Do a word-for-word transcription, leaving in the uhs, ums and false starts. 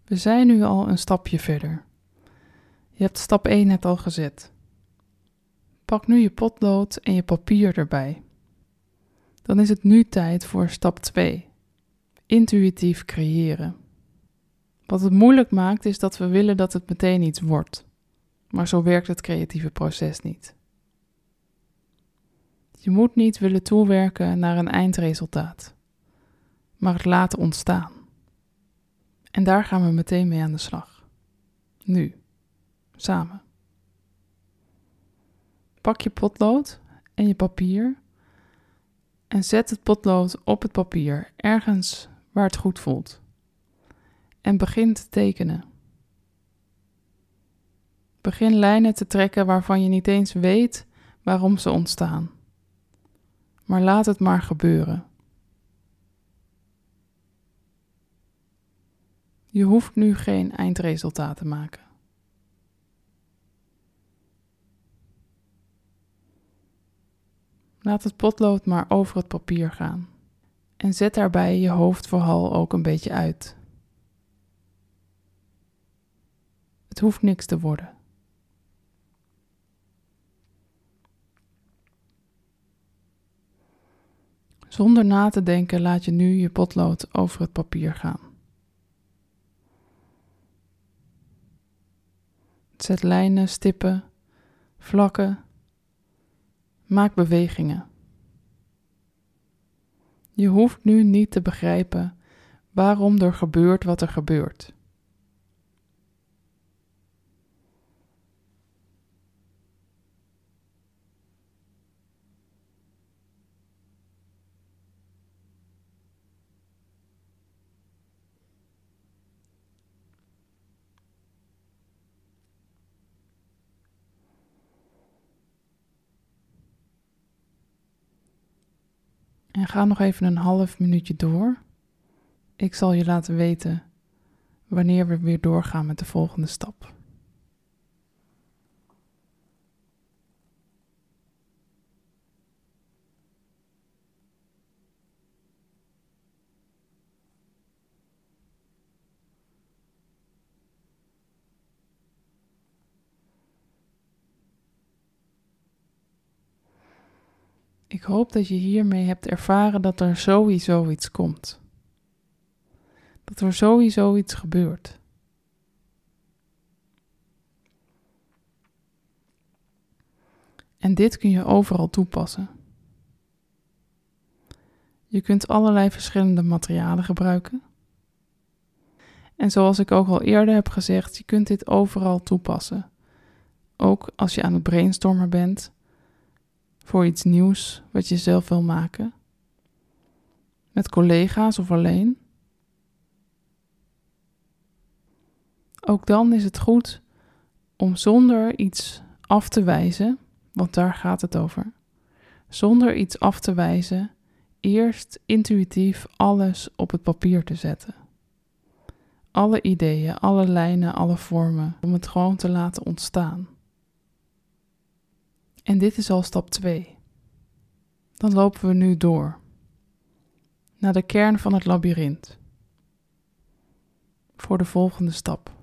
We zijn nu al een stapje verder. Je hebt stap één net al gezet. Pak nu je potlood en je papier erbij. Dan is het nu tijd voor stap twee. Intuïtief creëren. Wat het moeilijk maakt is dat we willen dat het meteen iets wordt. Maar zo werkt het creatieve proces niet. Je moet niet willen toewerken naar een eindresultaat, maar het laten ontstaan. En daar gaan we meteen mee aan de slag. Nu, samen. Pak je potlood en je papier en zet het potlood op het papier, ergens waar het goed voelt. En begin te tekenen. Begin lijnen te trekken waarvan je niet eens weet waarom ze ontstaan. Maar laat het maar gebeuren. Je hoeft nu geen eindresultaat te maken. Laat het potlood maar over het papier gaan. En zet daarbij je hoofd vooral ook een beetje uit. Het hoeft niks te worden. Zonder na te denken laat je nu je potlood over het papier gaan. Zet lijnen, stippen, vlakken. Maak bewegingen. Je hoeft nu niet te begrijpen waarom er gebeurt wat er gebeurt. En ga nog even een half minuutje door. Ik zal je laten weten wanneer we weer doorgaan met de volgende stap. Ik hoop dat je hiermee hebt ervaren dat er sowieso iets komt. Dat er sowieso iets gebeurt. En dit kun je overal toepassen. Je kunt allerlei verschillende materialen gebruiken. En zoals ik ook al eerder heb gezegd, je kunt dit overal toepassen. Ook als je aan het brainstormen bent voor iets nieuws wat je zelf wil maken. Met collega's of alleen. Ook dan is het goed om zonder iets af te wijzen, want daar gaat het over. Zonder iets af te wijzen, eerst intuïtief alles op het papier te zetten. Alle ideeën, alle lijnen, alle vormen, om het gewoon te laten ontstaan. En dit is al stap twee. Dan lopen we nu door naar de kern van het labyrint. Voor de volgende stap.